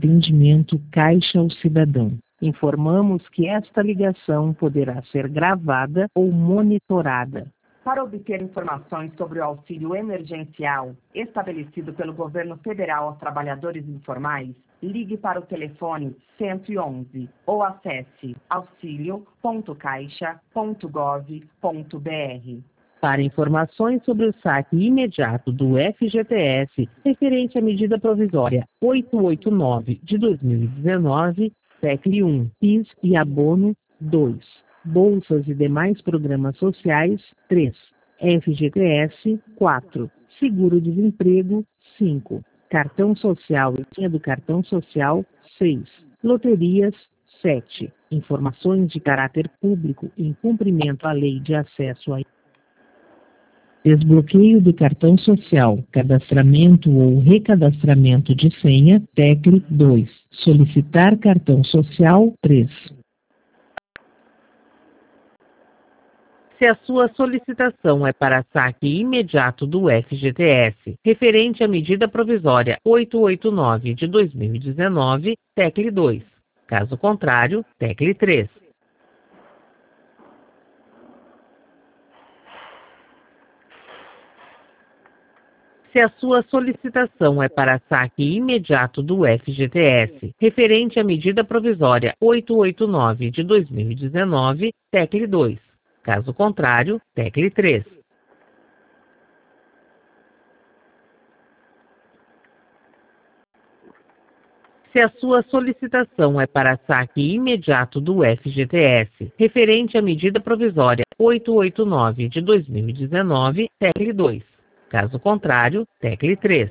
Atendimento Caixa ao Cidadão. Informamos que esta ligação poderá ser gravada ou monitorada. Para obter informações sobre o auxílio emergencial estabelecido pelo governo federal aos trabalhadores informais, ligue para o telefone 111 ou acesse auxilio.caixa.gov.br. Para informações sobre o saque imediato do FGTS referente à medida provisória 889 de 2019, PEC 1, PIS e abono 2, bolsas e demais programas sociais 3, FGTS 4, seguro-desemprego 5, cartão social e senha do cartão social 6, loterias 7, informações de caráter público em cumprimento à lei de acesso a desbloqueio do cartão social, cadastramento ou recadastramento de senha, TECL 2. Solicitar cartão social 3. Se a sua solicitação é para saque imediato do FGTS, referente à medida provisória 889 de 2019, TECL 2. Caso contrário, TECL 3. Se a sua solicitação é para saque imediato do FGTS, referente à medida provisória 889 de 2019, TECL 2. Caso contrário, TECL 3. Se a sua solicitação é para saque imediato do FGTS, referente à medida provisória 889 de 2019, TECL 2. Caso contrário, TECL 3.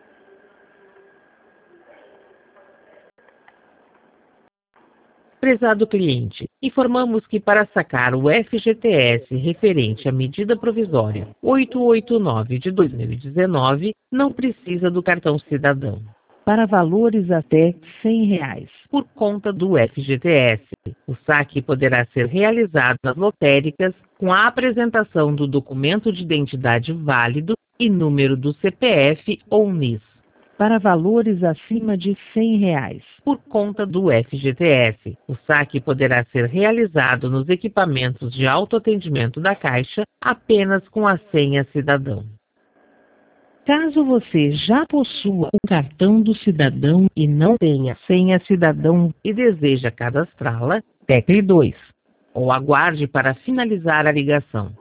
Prezado cliente, informamos que para sacar o FGTS referente à medida provisória 889 de 2019, não precisa do cartão cidadão. Para valores até R$ 100 por conta do FGTS, o saque poderá ser realizado nas lotéricas com a apresentação do documento de identidade válido e número do CPF ou NIS. Para valores acima de R$ 100 por conta do FGTS, o saque poderá ser realizado nos equipamentos de autoatendimento da Caixa apenas com a senha cidadão. Caso você já possua o cartão do cidadão e não tenha senha cidadão e deseja cadastrá-la, TECL 2, ou aguarde para finalizar a ligação.